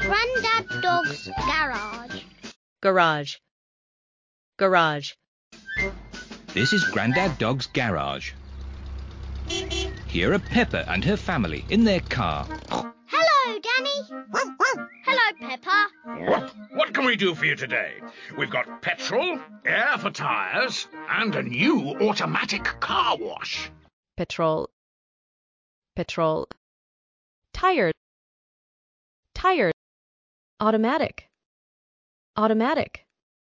Grandad Dog's garage. Garage. Garage. This is Grandad Dog's garage. Here are Peppa and her family in their car. Hello, Danny. Hello, Peppa. What can we do for you today? We've got petrol, air for tyres, and a new automatic car wash. Petrol. Petrol. Tired. Tired. Automatic. Automatic.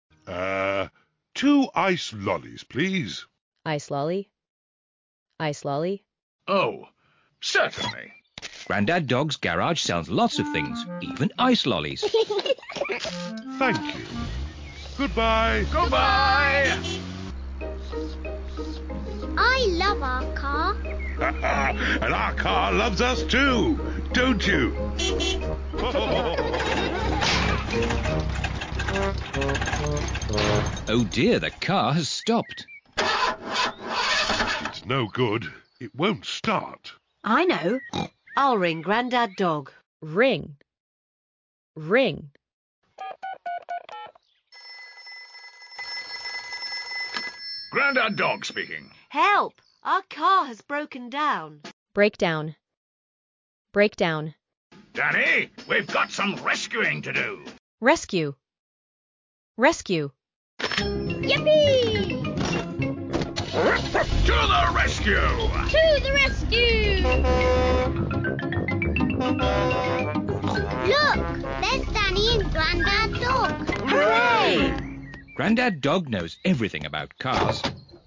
2 ice lollies, please. Ice lolly. Ice lolly. Oh, certainly. Grandad Dog's garage sells lots of things, even ice lollies. Thank you. Goodbye. Goodbye. I love our car. And our car loves us too, don't you? Oh dear, the car has stopped. It's no good. It won't start. I know. I'll ring Grandad Dog. Ring. Ring. Grandad Dog speaking. Help! Our car has broken down. Breakdown. Breakdown. Danny, we've got some rescuing to do. Rescue. Rescue. Yippee! To the rescue! To the rescue! Look, there's Danny and Grandad Dog. Hooray! Grandad Dog knows everything about cars.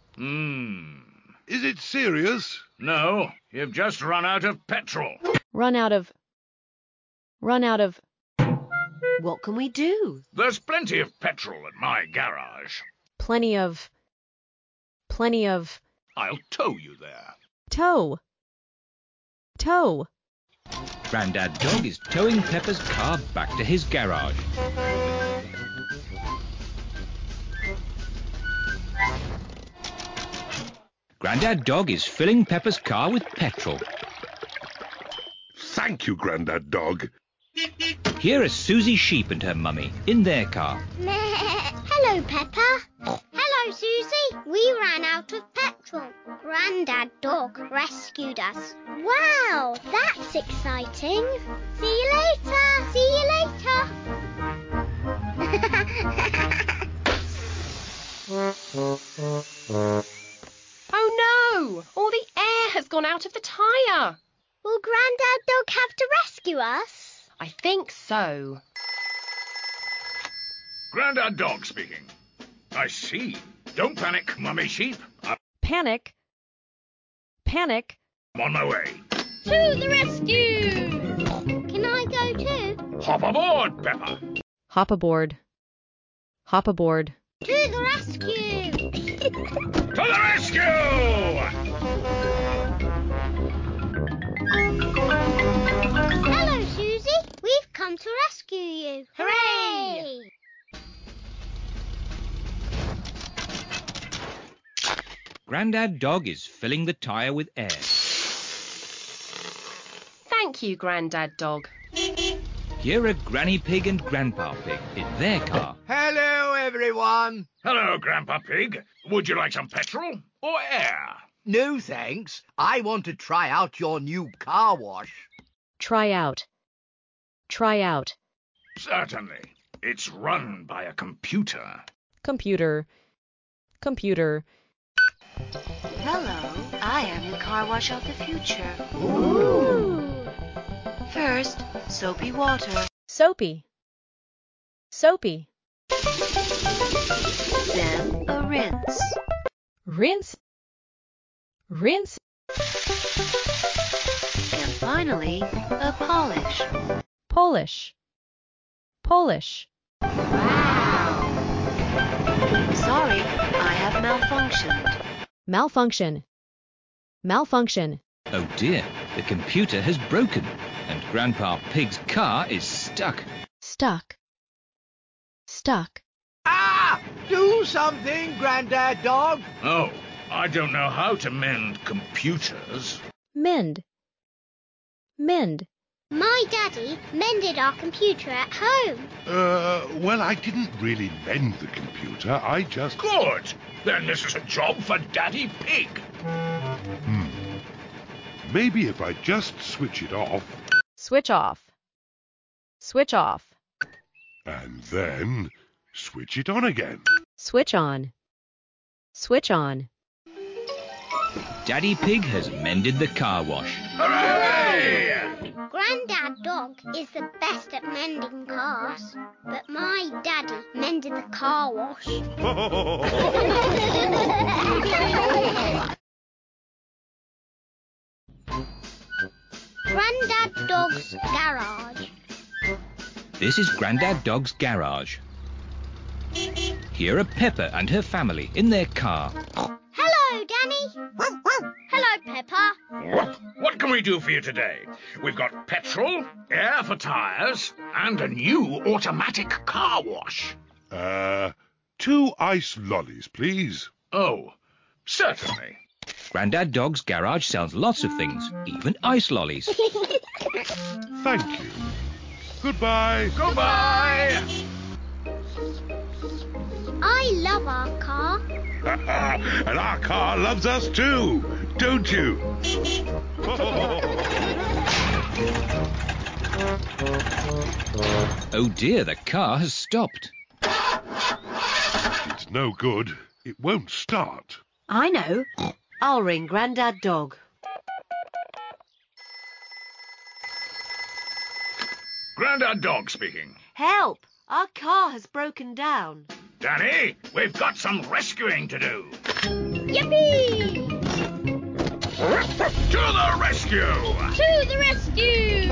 Is it serious? No, you've just run out of petrol. Run out of. Run out of. What can we do? There's plenty of petrol at my garage. Plenty of. Plenty of. I'll tow you there. Tow. Tow. Grandad Dog is towing Peppa's car back to his garage. Grandad Dog is filling Peppa's car with petrol. Thank you, Grandad Dog. Here are Susie Sheep and her mummy in their car. Hello, Peppa. Hello, Susie. We ran out of petrol. Grandad Dog rescued us. Wow, that's exciting. See you later. See you later. Oh no! All the air has gone out of the tyre. Will Grandad Dog have to rescue us? I think so. Grandad Dog speaking. I see. Don't panic, Mummy Sheep. Panic. Panic. I'm on my way. To the rescue! Can I go too? Hop aboard, Peppa. Hop aboard. Hop aboard. To the rescue! To the rescue! Hello, Susie. We've come to rescue you. Hooray! Grandad Dog is filling the tyre with air. Thank you, Grandad Dog. Here are Granny Pig and Grandpa Pig in their car. Hello, everyone. Hello, Grandpa Pig. Would you like some petrol or air? No, thanks. I want to try out your new car wash. Try out. Try out. Certainly. It's run by a computer. Computer. Computer. Hello, I am the car wash of the future. Ooh. First, soapy water. Soapy. Soapy. Then a rinse. Rinse. Rinse. And finally, a polish. Polish. Polish. Wow! Sorry, I have malfunctioned. Malfunction. Malfunction. Oh dear, the computer has broken and Grandpa Pig's car is stuck. Stuck. Stuck. Ah! Do something, Grandad Dog. Oh, I don't know how to mend computers. Mend. Mend. My daddy mended our computer at home. Well, I didn't really mend the computer. I just... Good. Then this is a job for Daddy Pig. Maybe if I just switch it off Switch off. Switch off. and then switch it on again. Switch on. Switch on. Daddy Pig has mended the car wash. Hooray! Grandad Dog is the best at mending cars, but my daddy mended the car wash. Grandad Dog's garage. This is Grandad Dog's garage. Here are Peppa and her family in their car. Hello, Danny. Hello, Peppa. What can we do for you today? We've got petrol, air for tyres, and a new automatic car wash. 2 ice lollies, please. Oh, certainly. Grandad Dog's garage sells lots of things, even ice lollies. Thank you. Goodbye. Goodbye! I love our car. And our car loves us too, don't you? Oh dear, the car has stopped. It's no good. It won't start. I know. I'll ring Grandad Dog. Grandad Dog speaking. Help! Our car has broken down. Danny, we've got some rescuing to do. Yippee! To the rescue! To the rescue!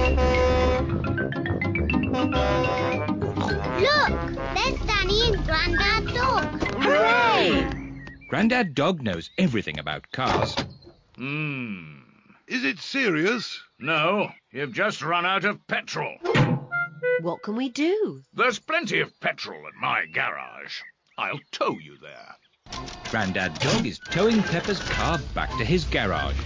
Look, there's Danny and Grandad Dog. Hooray! Grandad Dog knows everything about cars. Is it serious? No, you've just run out of petrol. What can we do? There's plenty of petrol at my garage. I'll tow you there. Grandad Dog is towing Peppa's car back to his garage.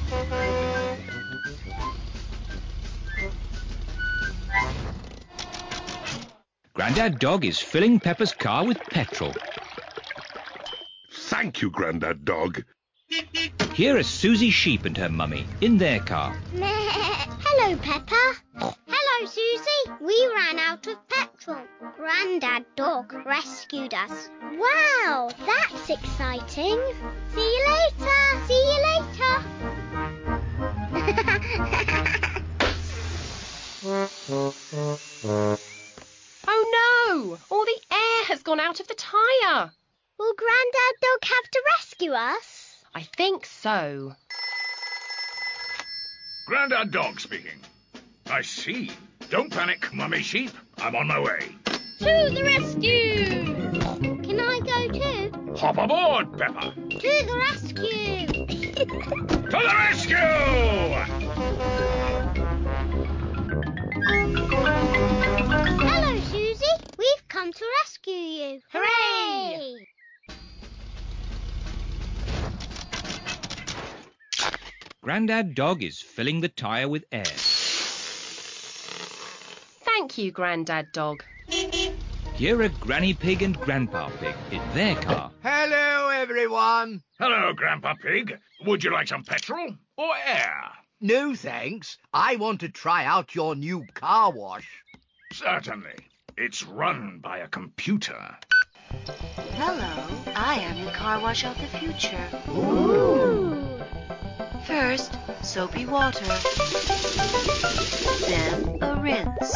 Grandad Dog is filling Peppa's car with petrol. Thank you, Grandad Dog. Here are Susie Sheep and her mummy in their car. Hello, Peppa. Hello, Susie. We ran out of petrol. Grandad Dog rescued us. Wow, that's exciting. See you later. See you later. Oh no! All the air has gone out of the tyre. Will Grandad Dog have to rescue us? I think so. Grandad Dog speaking. I see. Don't panic, Mummy Sheep. I'm on my way. To the rescue! Can I go too? Hop aboard, Peppa. To the rescue! To the rescue! Hello, Susie. We've come to rescue you. Hooray! Grandad Dog is filling the tyre with air. Thank you, Grandad Dog. Here are Granny Pig and Grandpa Pig in their car. Hello, everyone. Hello, Grandpa Pig. Would you like some petrol or air? No, thanks. I want to try out your new car wash. Certainly. It's run by a computer. Hello, I am the car wash of the future. Ooh. First, soapy water. Then a rinse.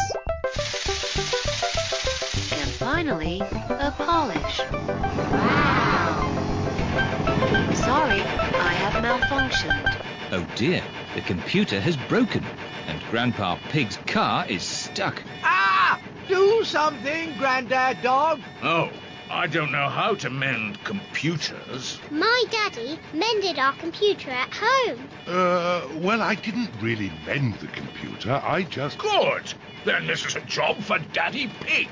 And finally, a polish. Wow. Sorry, I have malfunctioned. Oh dear, the computer has broken and Grandpa Pig's car is stuck. Ah! Do something, Grandad Dog. Oh, I don't know how to mend computers. My daddy mended our computer at home. Well, I didn't really mend the computer. I just... Good. Then this is a job for Daddy Pig.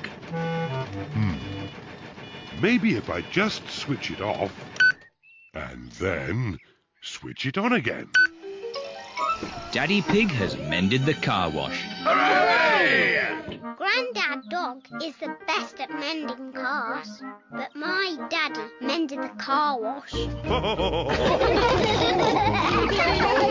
Maybe if I just switch it off and then switch it on again. Daddy Pig has mended the car wash. Hooray! Grandad Dog is the best at mending cars, but my daddy mended the car wash.